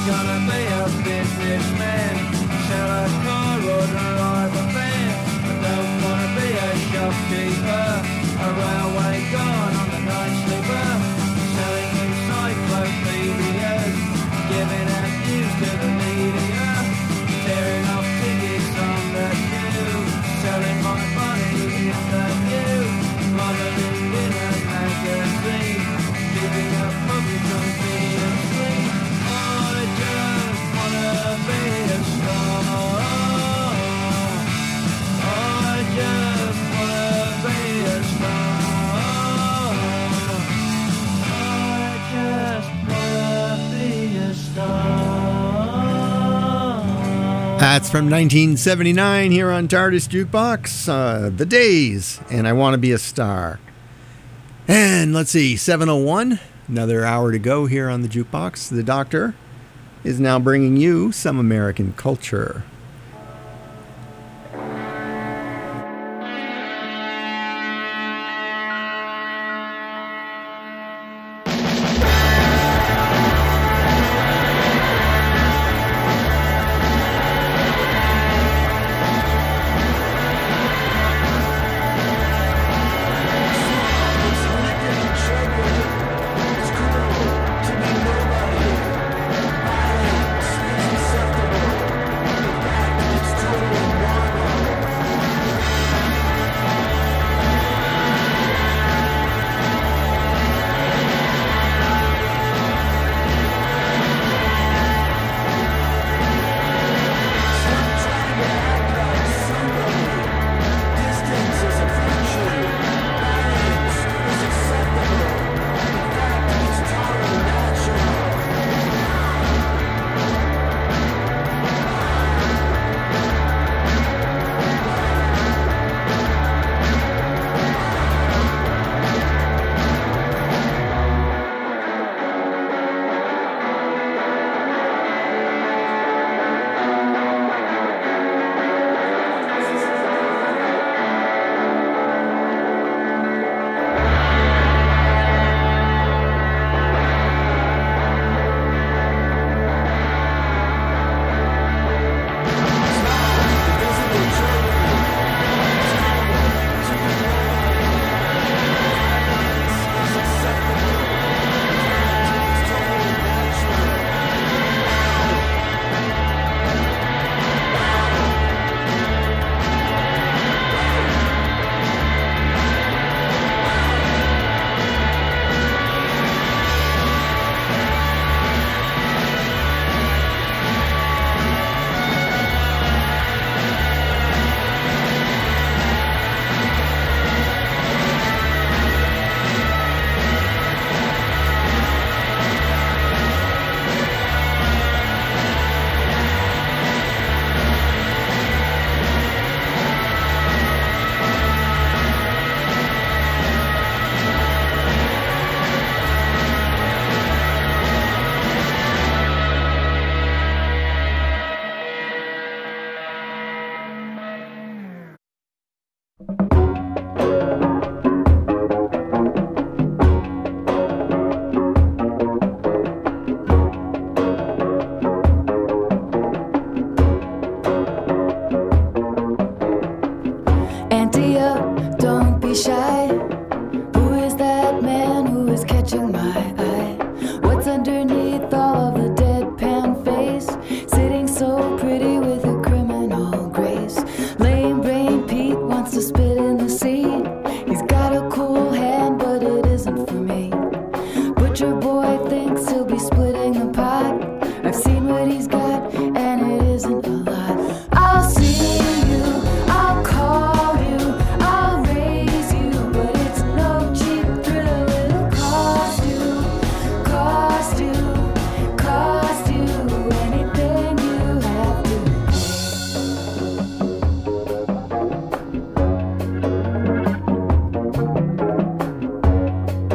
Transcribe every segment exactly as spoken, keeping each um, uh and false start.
gonna be a businessman. Sell a car or drive a van. I don't wanna be a shopkeeper, a railway guard on the night sleeper, selling encyclopedias, giving out news to the media, tearing off tickets on the tube, selling my body in the news, modeling in a magazine, keeping up public conveniently. I just wanna be a star. I just wanna be a star. I just wanna be a star. That's from nineteen seventy-nine here on TARDIS Jukebox, uh, The Days, and I Want to Be a Star. And let's see, seven oh one, another hour to go here on the Jukebox. The Doctor is now bringing you some American culture.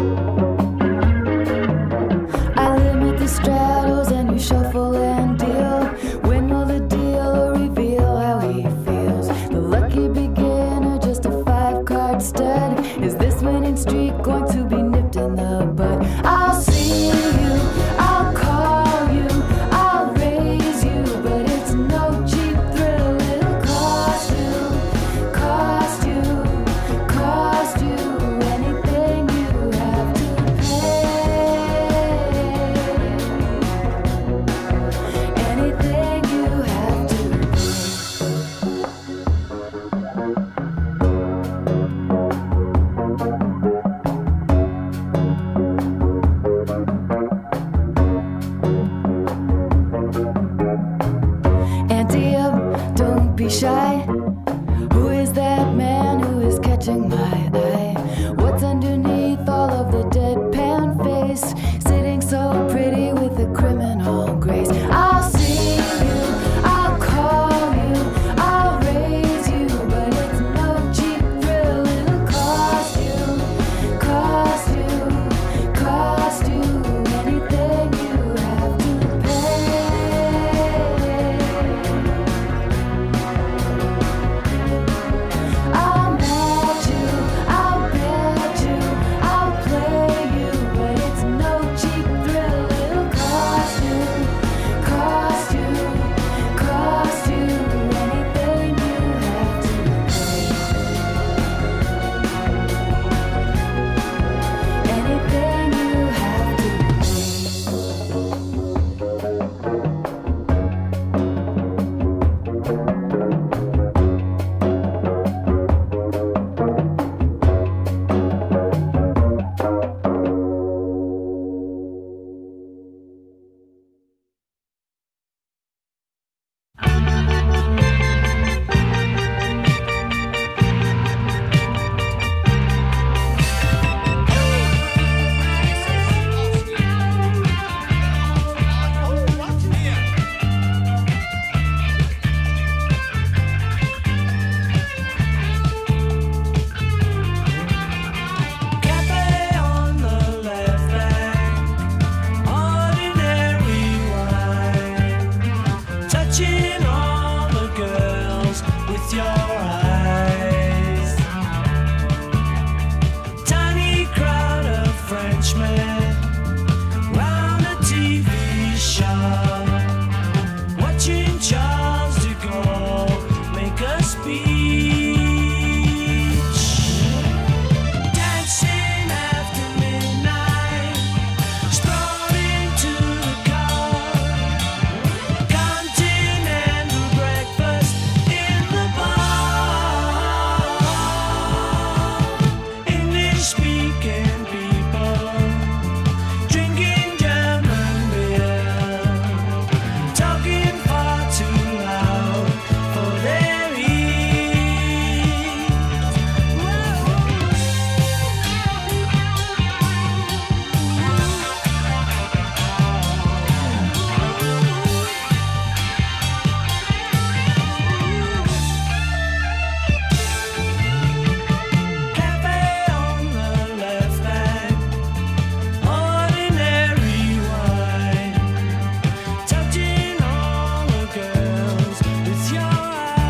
Shuffle and deal shy. Who is that man who is catching my eye? What's underneath all of the deadpan face? Sitting so pretty with a criminal grace. I'll see you, I'll call you, I'll raise you, but it's no cheap thrill. It'll cost you, cost you, cost you anything you have to pay. I'll match you, I'll bet you, I'll play you, but it's no cheap thrill. It'll cost you, cost you, cost you anything you have to pay. Anything you have to cafe on the left bank, ordinary wine, touching all the girls with your eyes. Tiny crowd of Frenchmen round a T V show, watching Charles de Gaulle make a speech. Dancing after midnight, strolling to the car, continental breakfast in the bar. English-speaking people drinking German beer, talking far too loud for their ears. Cafe on the left bank, ordinary wine, touching all the girls with your eyes.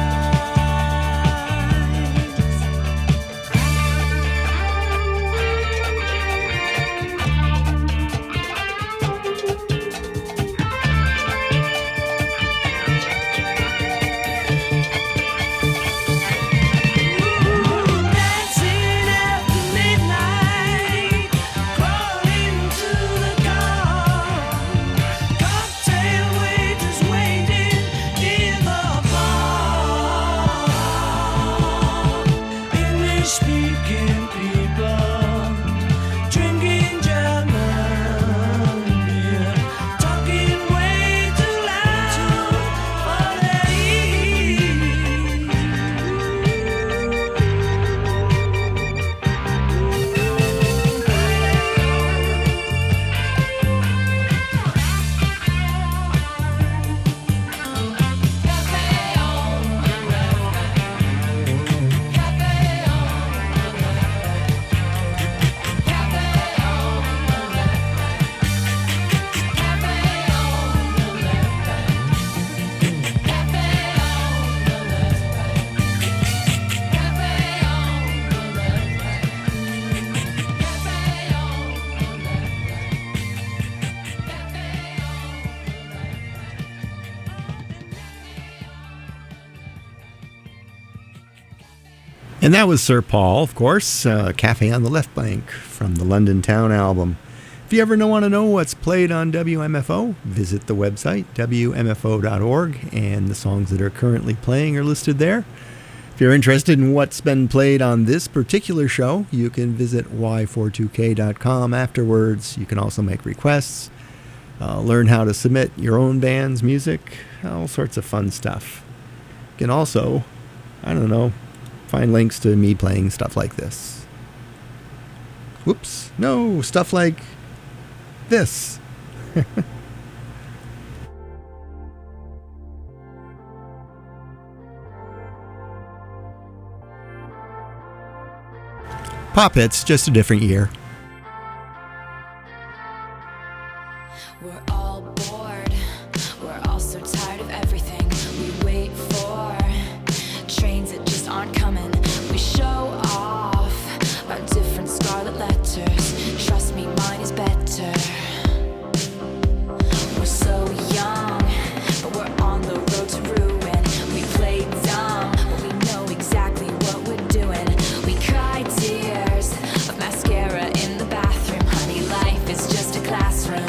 Dancing after midnight, crawling to the car, cocktail waiters waiting in the bar. English-speaking people drinking German beer, talking way too loud for their ears. And that was Sir Paul, of course, uh, Cafe on the Left Bank from the London Town album. If you ever want to know what's played on W M F O, visit the website, W M F O dot org, and the songs that are currently playing are listed there. If you're interested in what's been played on this particular show, you can visit Y forty-two K dot com afterwards. You can also make requests, uh, learn how to submit your own band's music, all sorts of fun stuff. can also, I don't know, find links to me playing stuff like this. Whoops. No, stuff like this. Pop Hits, just a different year. We're all bored. We're all so tired of everything. We wait for trains that just aren't coming. We show off our different scarlet letters. Trust me, mine is better. We're so young, but we're on the road to ruin. We play dumb, but we know exactly what we're doing. We cry tears of mascara in the bathroom. Honey, life is just a classroom.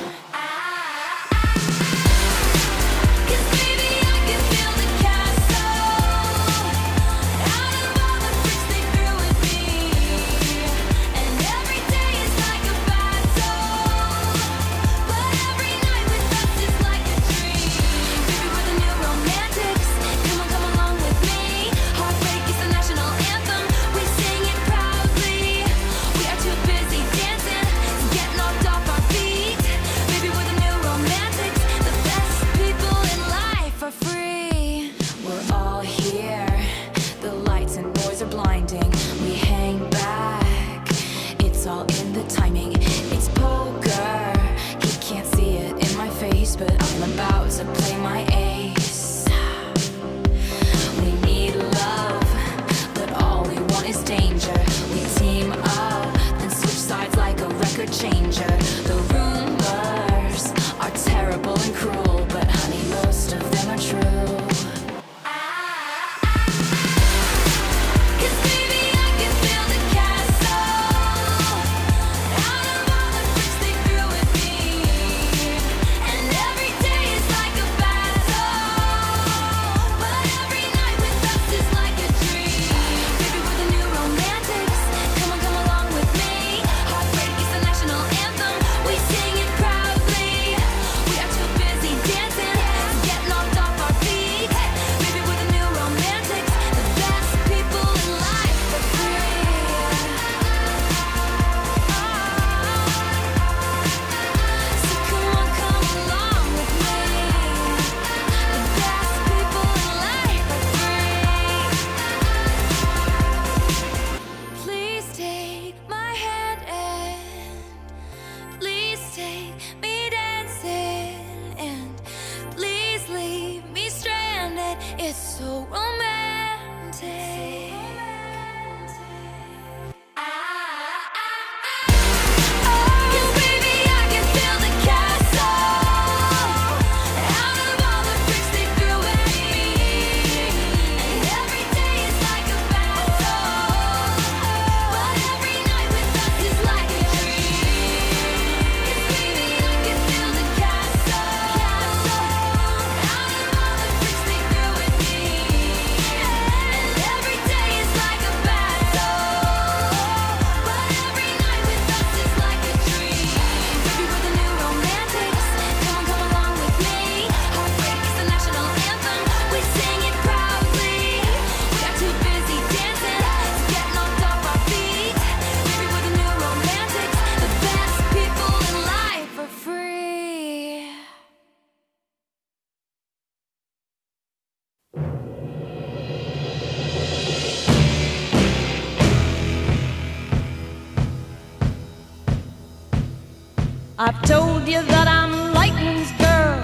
I've told you that I'm lightning's girl,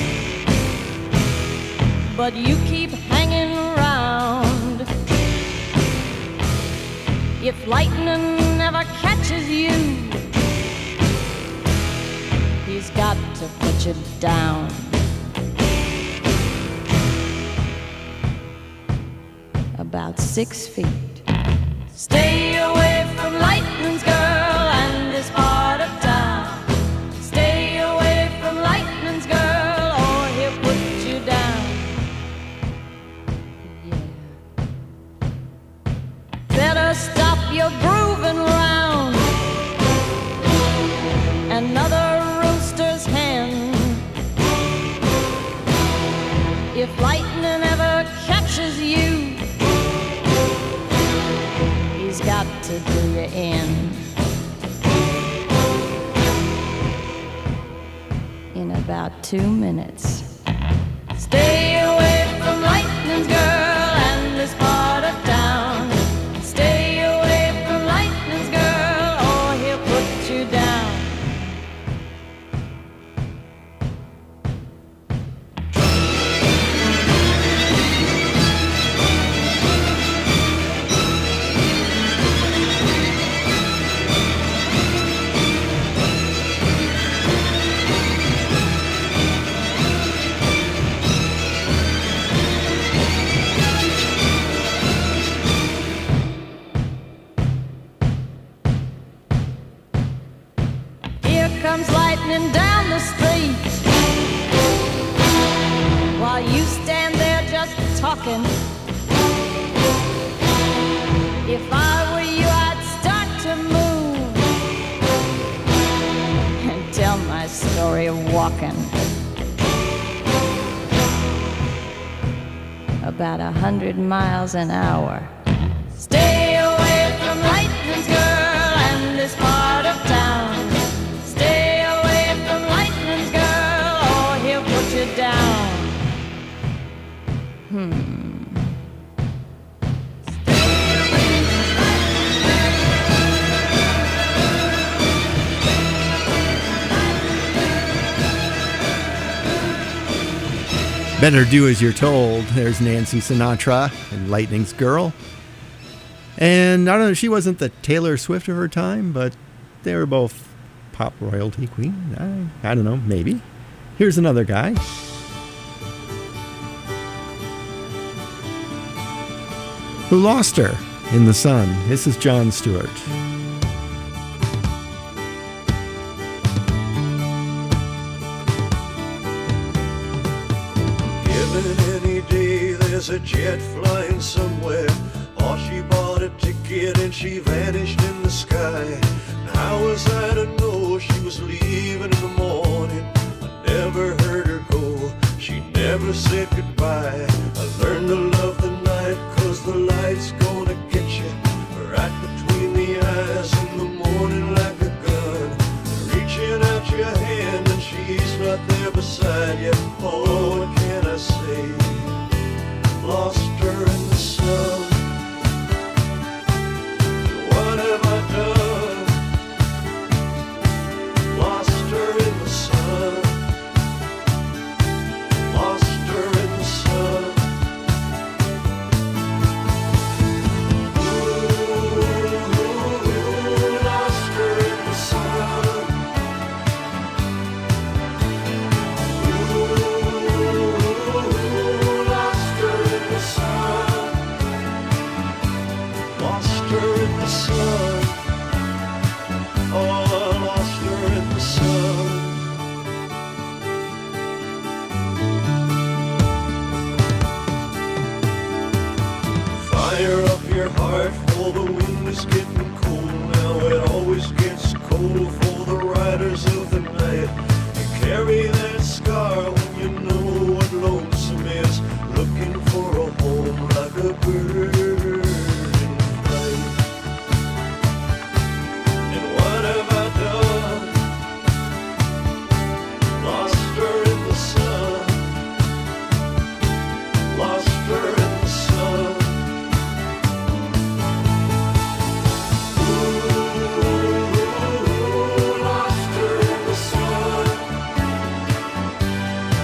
but you keep hanging around. If lightning never catches you, he's got to put you down. About six feet. Stay away from lightning's girl and this part of town. Stay away from lightning's girl or he'll put you down. Yeah. Better stop your grooving around. Another rooster's hen. If lightning ever catches in. In about two minutes. Stay away from Lightning's girl and this part of town. Stay away from Lightning's girl or he'll put you down. Comes lightning down the street while you stand there just talking. If I were you, I'd start to move and tell my story of walking about a hundred miles an hour. Stay away from Lightning's girl and this part of town. Stay away from Lightning's girl or he'll put you down. Hmm. Better do as you're told. There's Nancy Sinatra and Lightning's Girl. And I don't know, she wasn't the Taylor Swift of her time, but they were both pop royalty queen. I, I don't know, maybe. Here's another guy. Who lost her in the sun. This is Jon Stewart. Given any day there's a jet flying somewhere, or she bought a ticket and she vanished in the sky. How was I to know she was leaving in the morning? I never heard her go, she never said goodbye. I learned to love the night, cause the light's gonna get you right between the eyes in the morning like a gun. Reaching out your hand and she's not there beside you. Oh, what can I say? Lost her in the sun. What have I done? Lost her in the sun. Lost her in the sun. Ooh, lost her in the sun. Ooh, lost her in the sun. Lost her in the sun. Oh, I lost her in the sun. Fire up your heart, for the wind is getting cold now. It always gets cold for the riders of the night. You carry that scar when you know what lonesome is, looking for a home like a bird in flight. And what have I done? Lost her in the sun. Lost her in the sun. Ooh, lost her in the sun.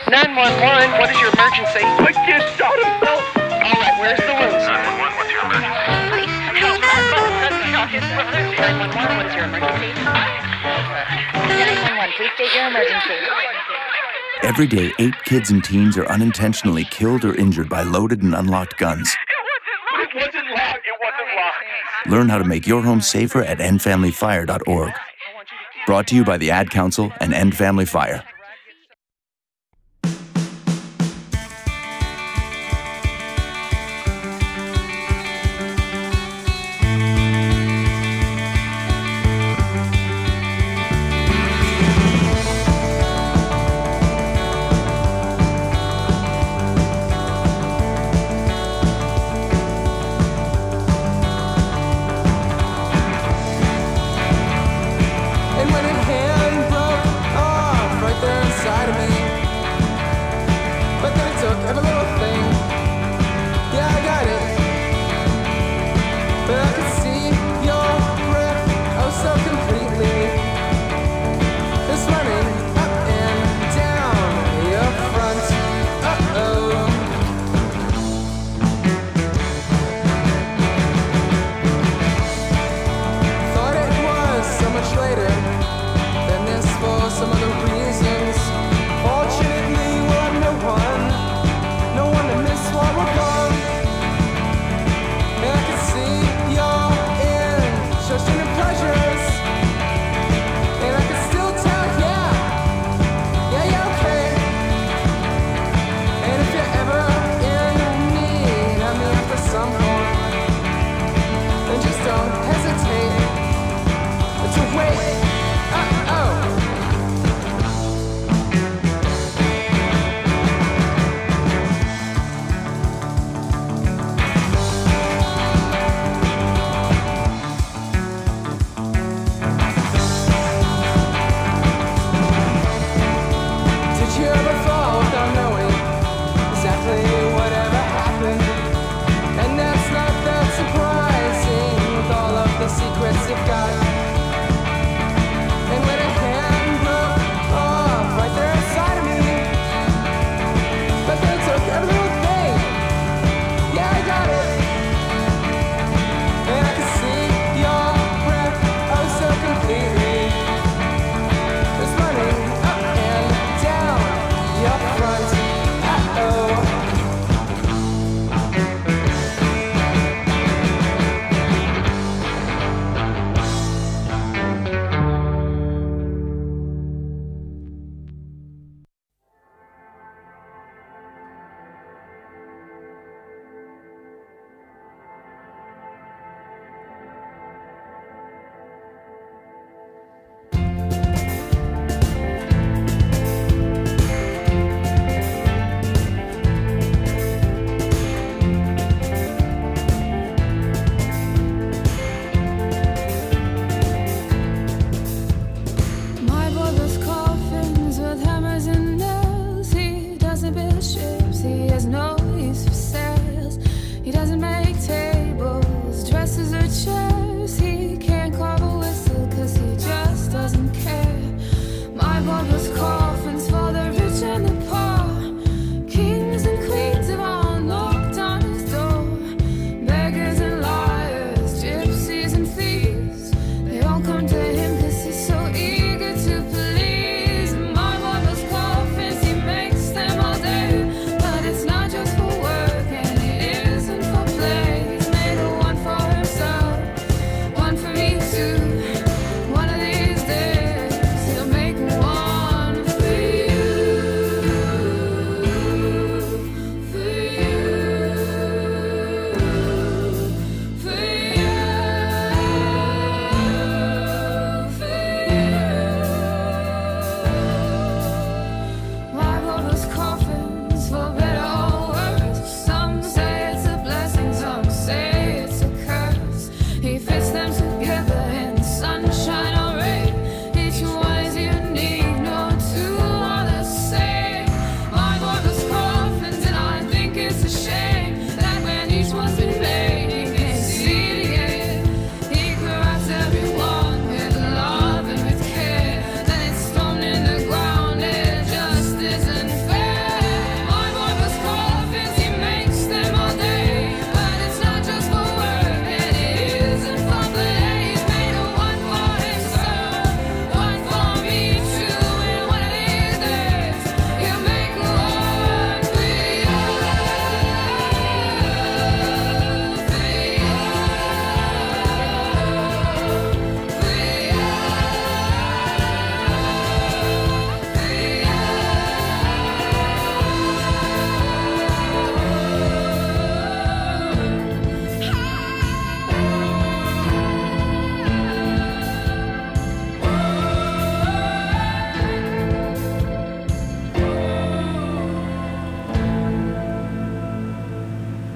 nine one one, what is your emergency? My kid shot himself. All right, where's the wounds? nine one one, what's your emergency? Please, help, my son shot his brother. nine one one, what is your emergency? nine one one, please state your emergency. Every day, eight kids and teens are unintentionally killed or injured by loaded and unlocked guns. It wasn't locked. It wasn't locked. Learn how to make your home safer at end family fire dot org. Brought to you by the Ad Council and End Family Fire.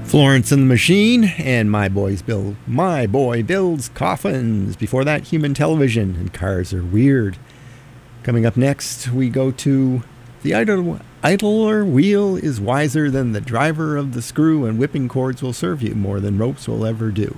Florence and the Machine and My Boys Build My Boy Builds Coffins. Before that, Human Television and Cars Are Weird. Coming up next, we go to The idle, idler wheel is wiser than the driver of the screw, and whipping cords will serve you more than ropes will ever do.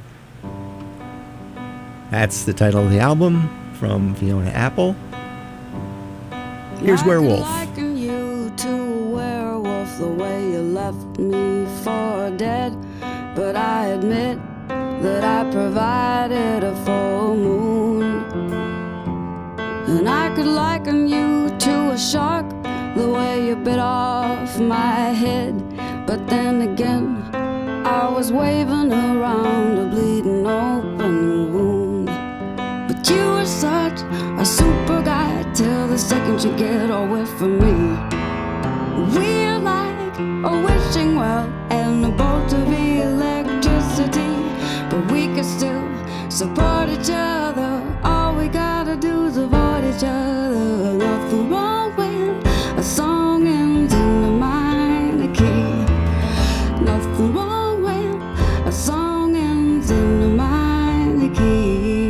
That's the title of the album from Fiona Apple. Here's Werewolf. I could liken you to a werewolf, the way you left me for dead. But I admit that I provided a full moon. And I could liken you to a shark, the way you bit off my head. But then again, I was waving around a bleeding open wound. But you were such a super guy till the second you get away from me. We're like a wishing well and a bolt of electricity, but we can still support each other. All we gotta do is avoid each other. Nothing wrong when a song ends in a minor key. Nothing wrong when a song ends in a minor key.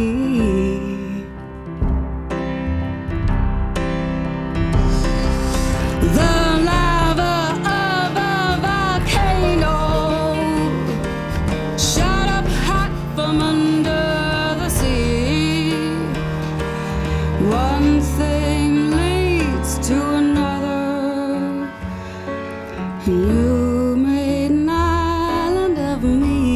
The lava of a volcano shot up hot from under the sea. One thing leads to another. You made an island of me.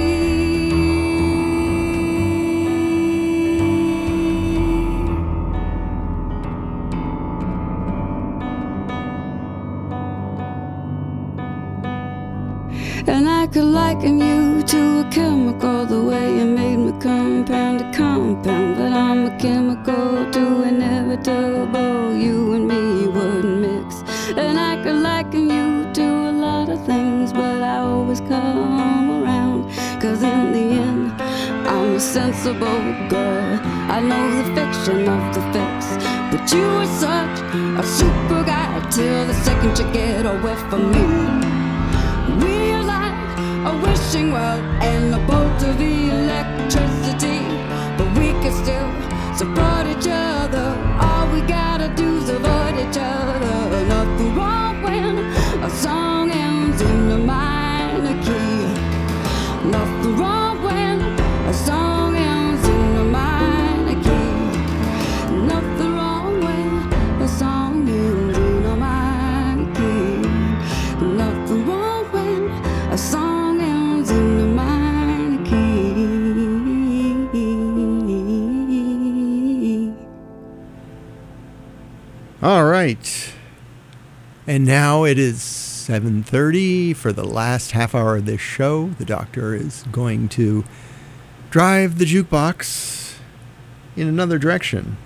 And I could liken you to a chemical, the way you made me compound to compound. But I'm a chemical too inevitable, you and me wouldn't mix. And I could liken you to a lot of things, but I always come around. Cause in the end, I'm a sensible girl. I know the fiction of the fix. But you were such a super guy till the second you get away from me. We're like a wishing well and a bolt of electricity, but we can still support each other. All we gotta do is avoid each other. Nothing wrong when a song ends in a minor key. Nothing wrong when a song ends in a minor key. Nothing wrong when a song ends in a minor key. Nothing wrong when a song ends in a minor key. All right. And now it is seven thirty for the last half hour of this show. The doctor is going to drive the jukebox in another direction.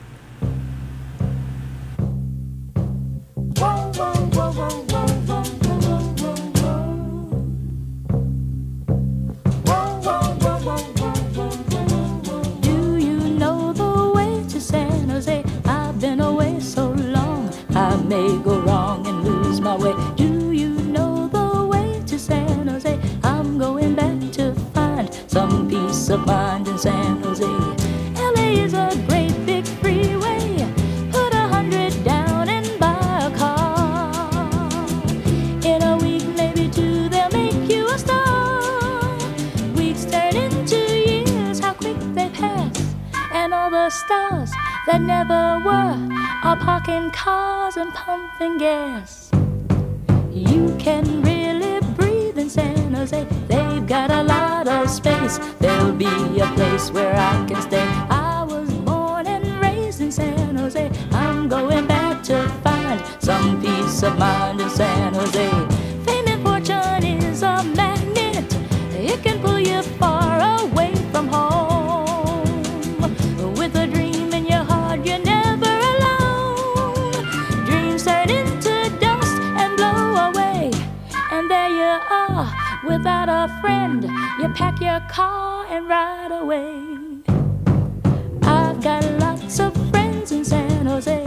Do you know the way to San Jose? I've been away so long, I may go wrong and lose my way. Do you know the way to San Jose? I'm going back to find some peace of mind in San Jose. L A is a great big freeway. Put a hundred down and buy a car. In a week, maybe two, they'll make you a star. Weeks turn into years, how quick they pass. And all the stars that never were are parking cars and pumping gas. You can really breathe in San Jose. They've got a lot of space. There'll be a place where I can stay. I was born and raised in San Jose. I'm going back to find some peace of mind in San Jose. Fame and fortune is a magnet. It can pull you far away from home. With a dream in your heart, you're never alone. Dreams turn into dust and blow away. And there you are, without a friend. You pack your car and ride away. I've got lots of friends in San Jose.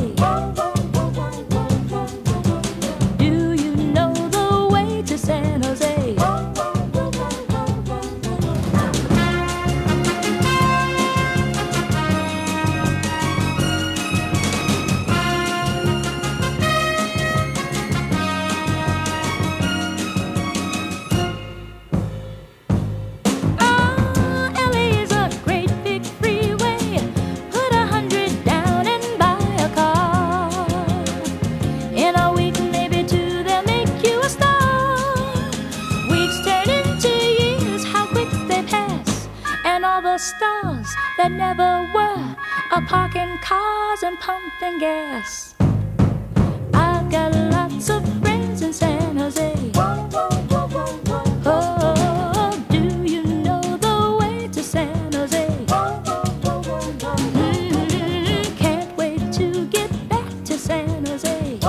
Do you know the way to San Jose? the stars that never were, a parking cars and pumping gas. I've got lots of friends in San Jose. Oh, do you know the way to San Jose? Mm-hmm. Can't wait to get back to San Jose.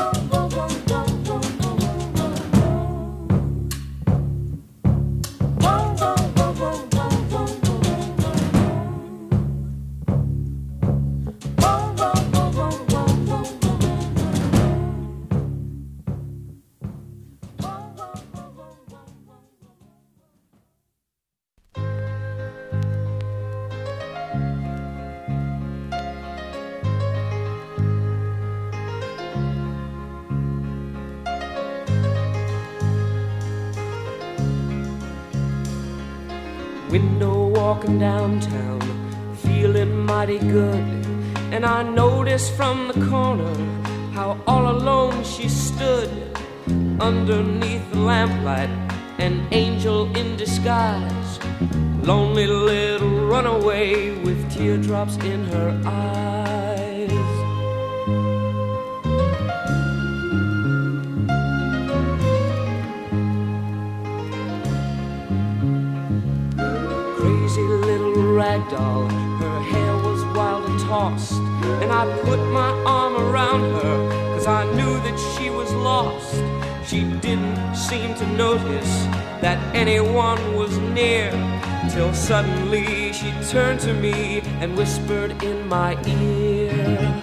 Window walking downtown, feeling mighty good. And I noticed from the corner how all alone she stood. Underneath the lamplight, an angel in disguise, lonely little runaway with teardrops in her eyes. Crazy little rag doll, her hair was wild and tossed, and I put my arm around her, cause I knew that she was lost. She didn't seem to notice that anyone was near, till suddenly she turned to me and whispered in my ear.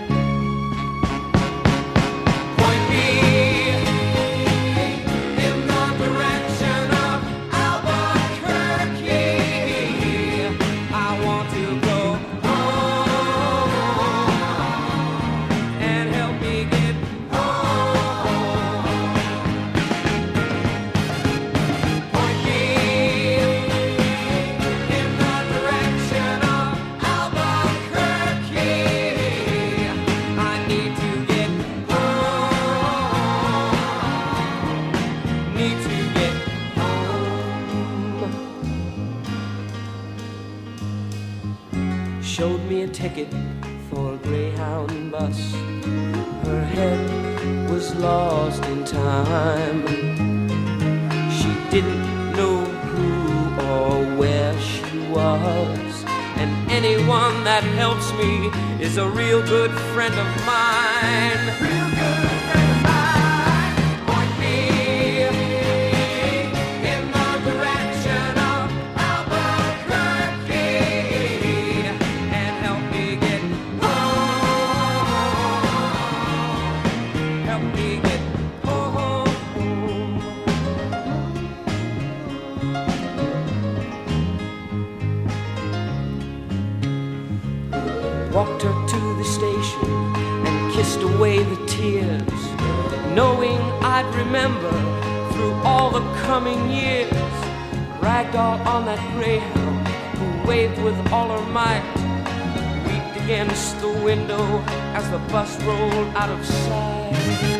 Showed me a ticket for a Greyhound bus. Her head was lost in time. She didn't know who or where she was, and anyone that helps me is a real good friend of mine. Real good friend of mine. Point me in the direction of Albuquerque. Walked her to the station and kissed away the tears, knowing I'd remember through all the coming years. Ragdoll on that Greyhound who waved with all her might, weeped against the window as the bus rolled out of sight.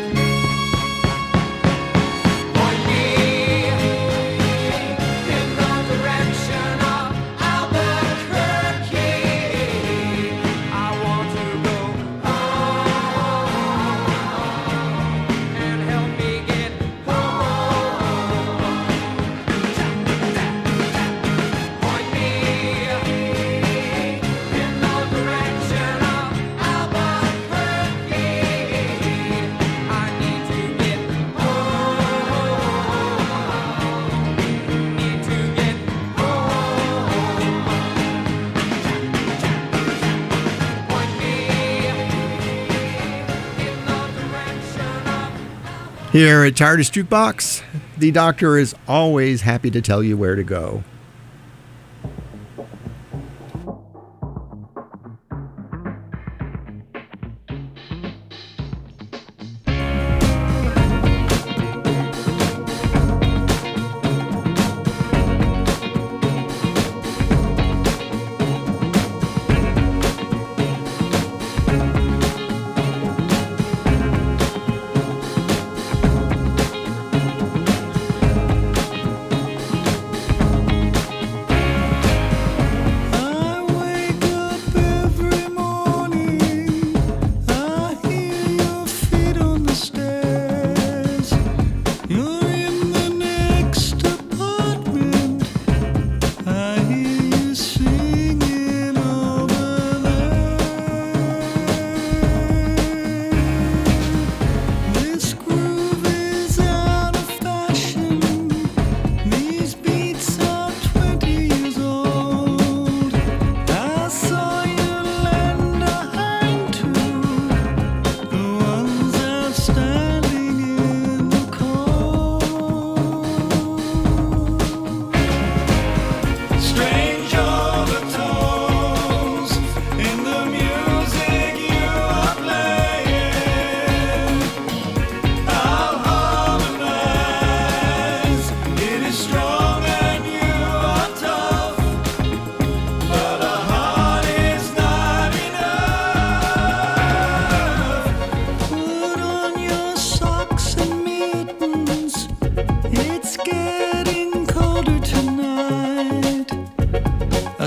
Here at TARDIS Jukebox, the doctor is always happy to tell you where to go.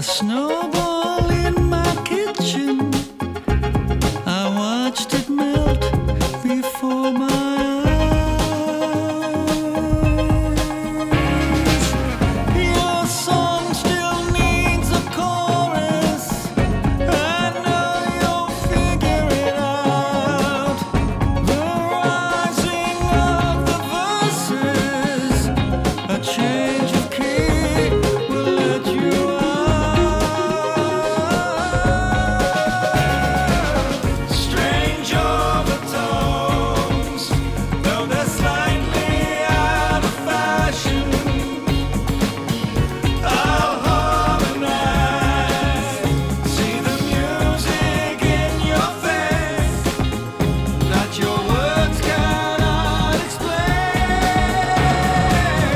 snowball in my kitchen. I watched it melt before my eyes. Your song still needs a chorus. I know you'll figure it out. The rising of the verses, a change of key will let you strange overtones, though they're slightly out of fashion. I'll harmonize, see the music in your face that your words cannot explain.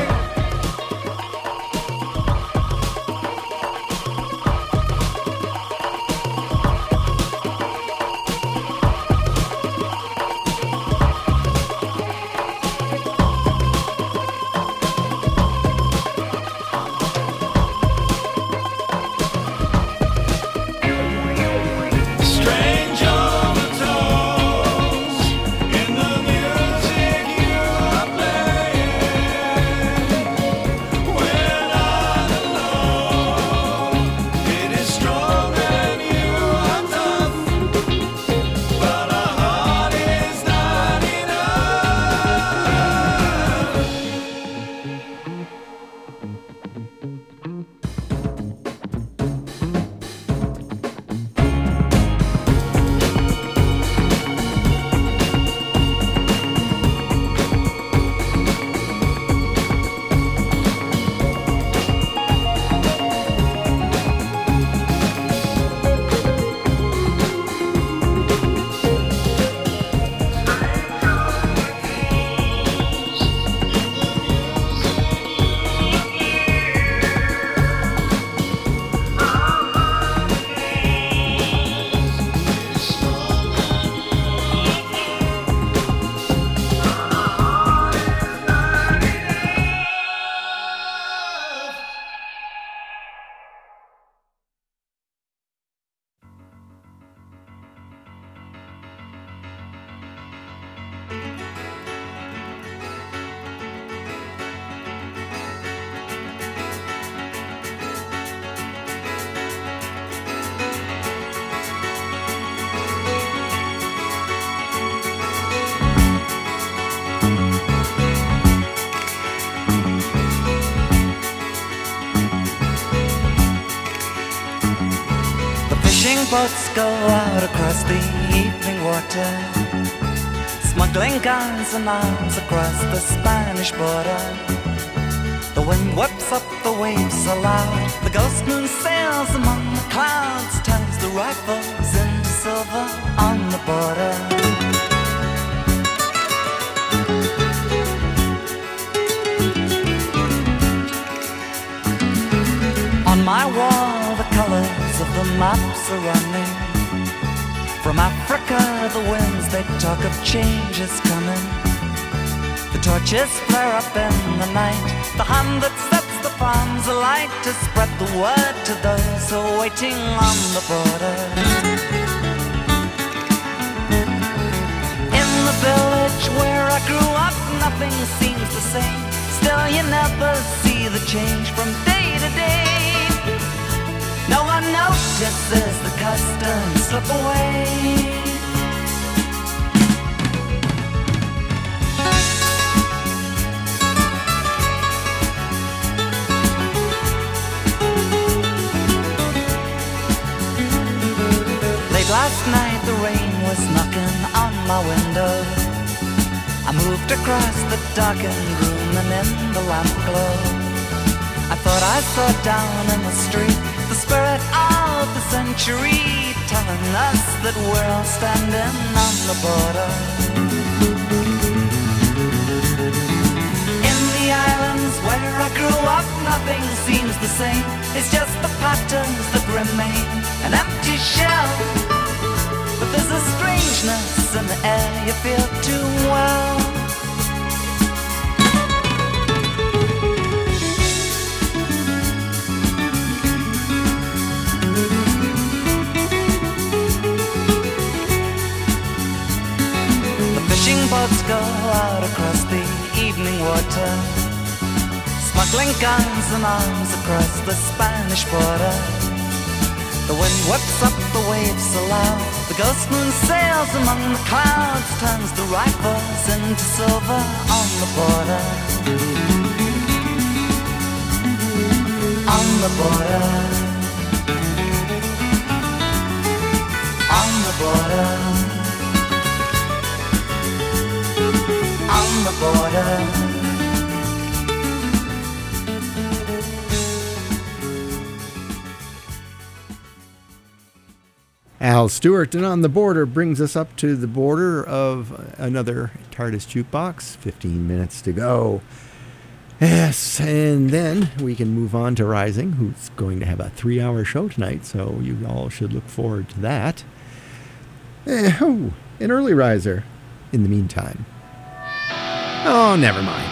Strange overtones in the music you are playing. We're not alone. It is strong and you are tough, but our heart is not enough. The fishing boats go out across the evening water, smuggling guns and arms across the Spanish border. The wind whips up the waves aloud, the ghost moon sails among the clouds, turns the rifles into silver on the border. On my wall, the colors of the maps are running. From Africa, the winds, they talk of changes coming. The torches flare up in the night, the hand that sets the farms alight to spread the word to those who are waiting on the border. In the village where I grew up, nothing seems the same. Still, you never see the change from day to day. No one notices the customs slip away. Late last night the rain was knocking on my window. I moved across the darkened room and in the lamp glow I thought I saw down in the street the spirit of the century, telling us that we're all standing on the border. In the islands where I grew up, nothing seems the same. It's just the patterns that remain, an empty shell. But there's a strangeness in the air you feel too well. go out across the evening water, smuggling guns and arms across the Spanish border. The wind whips up the waves so loud, the ghost moon sails among the clouds, turns the rifles into silver on the border. On the border, on the border, on the border. Al Stewart and On the Border brings us up to the border of another TARDIS Jukebox. fifteen minutes to go. Yes, and then we can move on to Rising, who's going to have a three-hour show tonight, so you all should look forward to that. Eh, oh, an early riser in the meantime. Oh, never mind.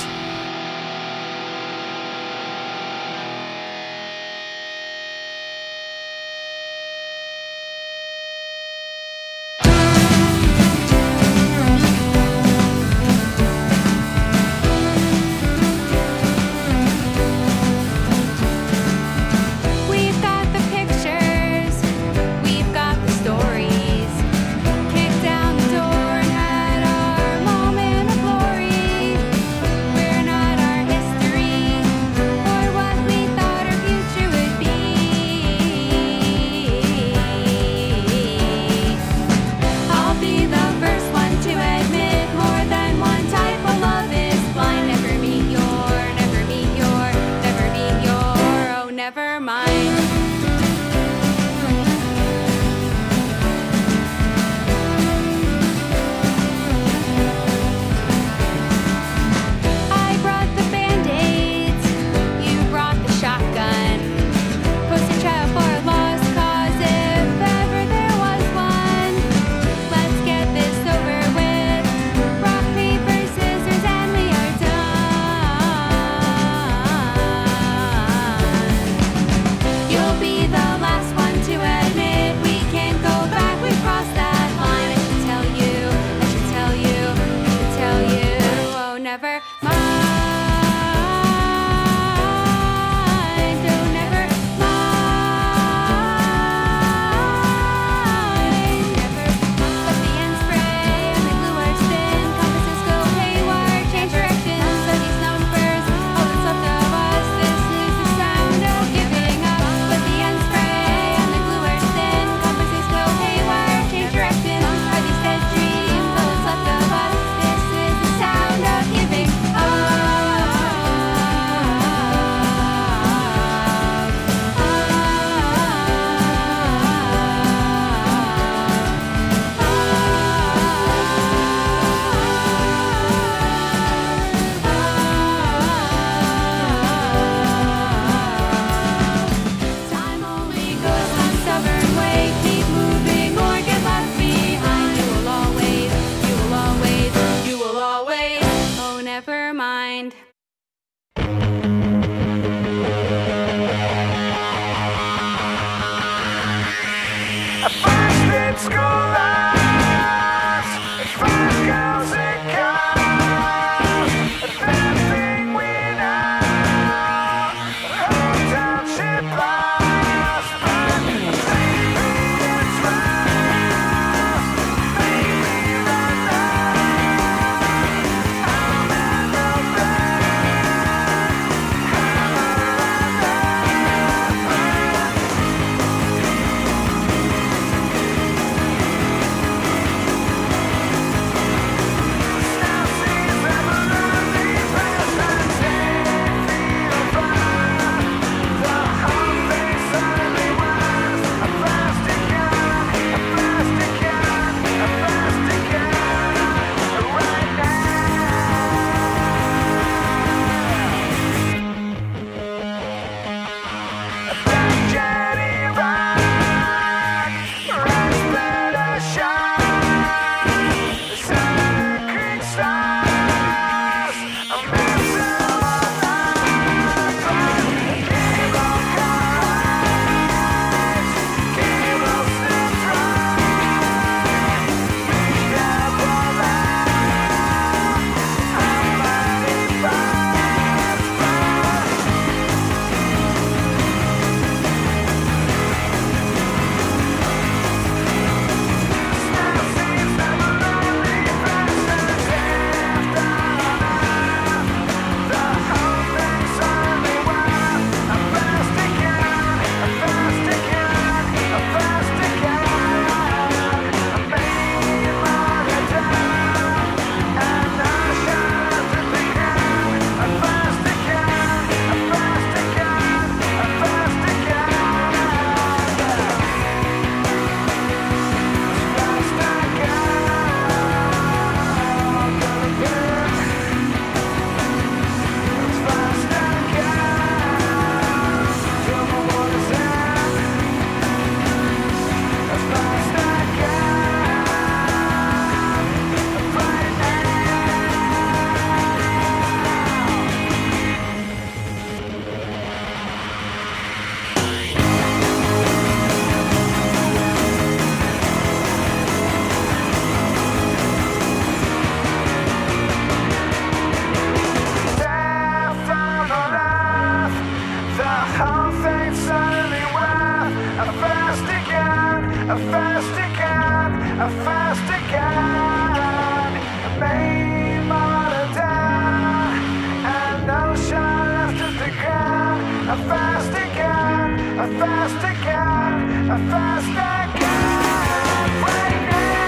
fast again, a fast again, a fast again. May mother die, and ocean left us again, a fast again, a fast again, a fast again. Right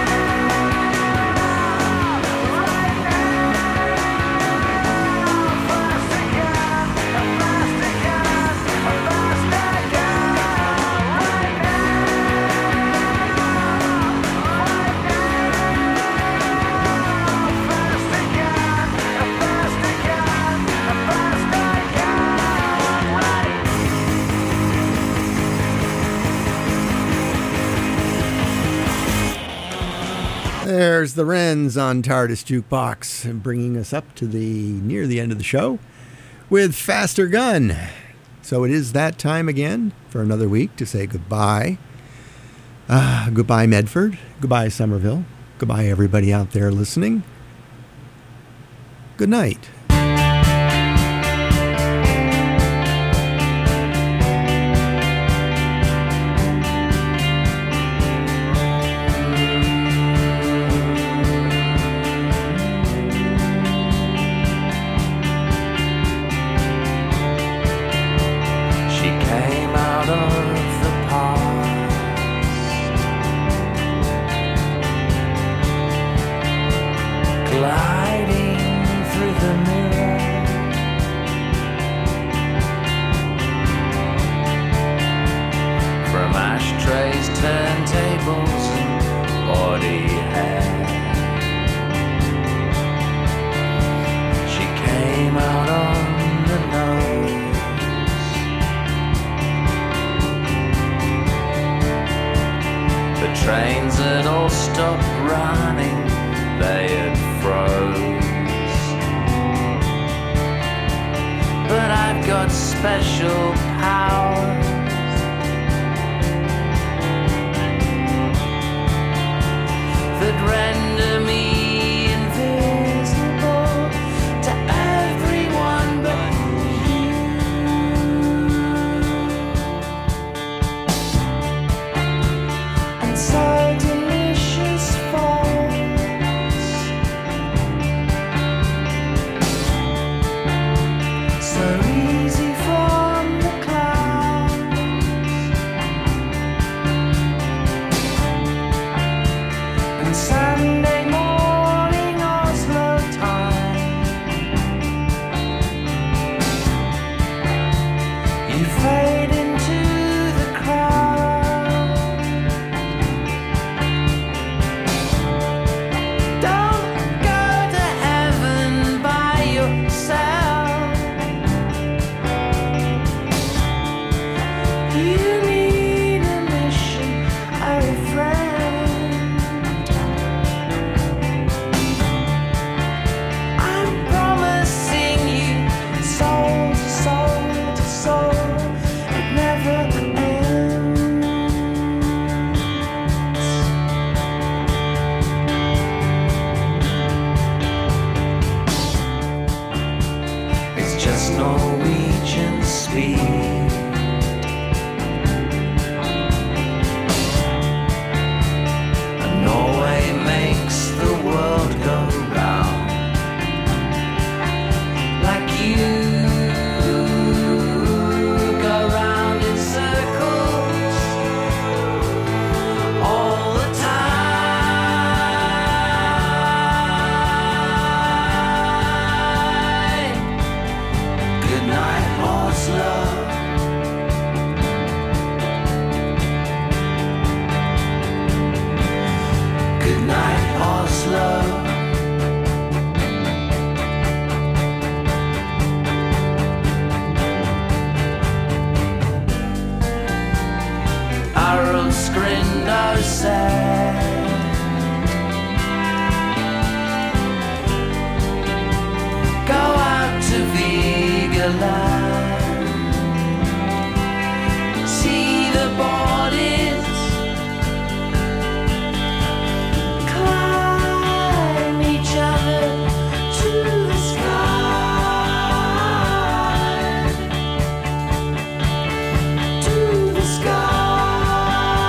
There's the Wrens on TARDIS Jukebox, and bringing us up to the near the end of the show with Faster Gun. So it is that time again for another week to say goodbye. Uh, goodbye, Medford. Goodbye, Somerville. Goodbye, everybody out there listening. Good night. to the sky.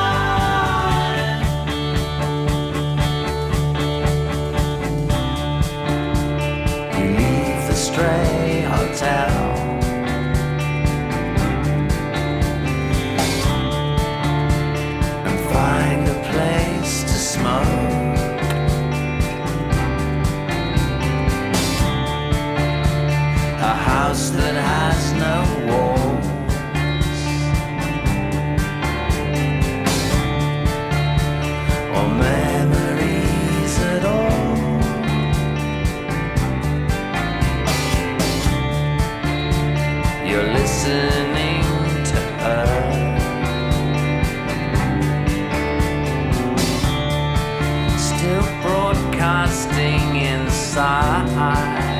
side.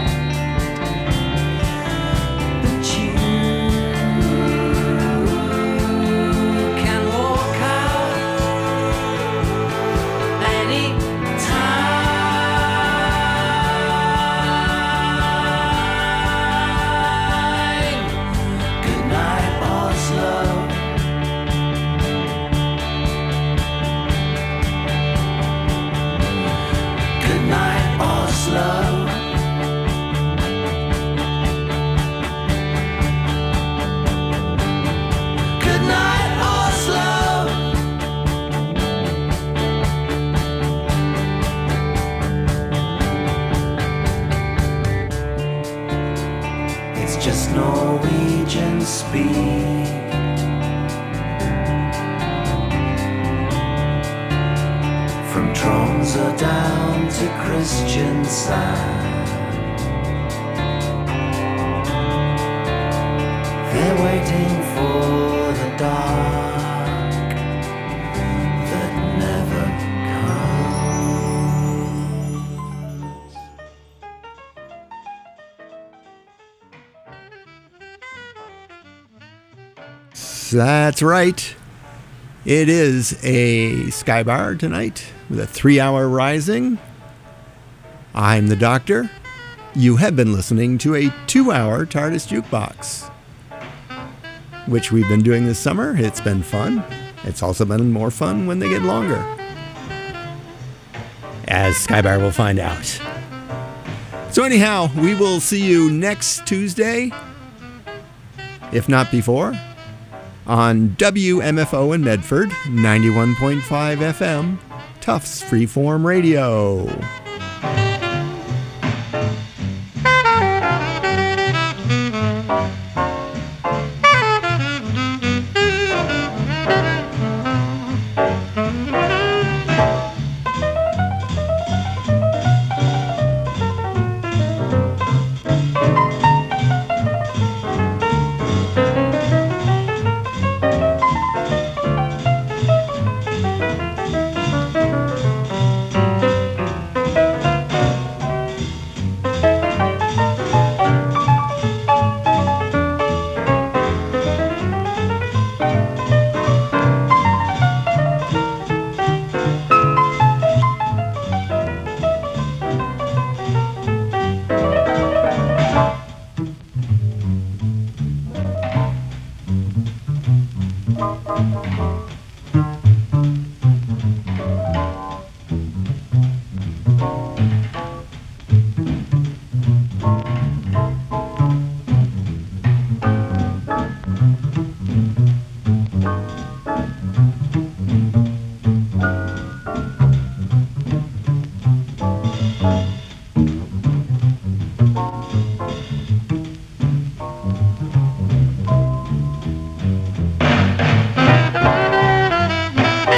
But you can walk out anytime. Good night, Oslo. Good night, Oslo. Good night, Oslo. It's just Norwegian speak. From Tromsø down to Kristiansand. They're waiting for the dark that never comes. That's right. It is a Skybar tonight with a three-hour rising. I'm the Doctor. You have been listening to a two-hour TARDIS Jukebox, which we've been doing this summer. It's been fun. It's also been more fun when they get longer, as Skybar will find out. So anyhow, we will see you next Tuesday, if not before, on W M F O in Medford, ninety-one point five F M, Tufts Freeform Radio.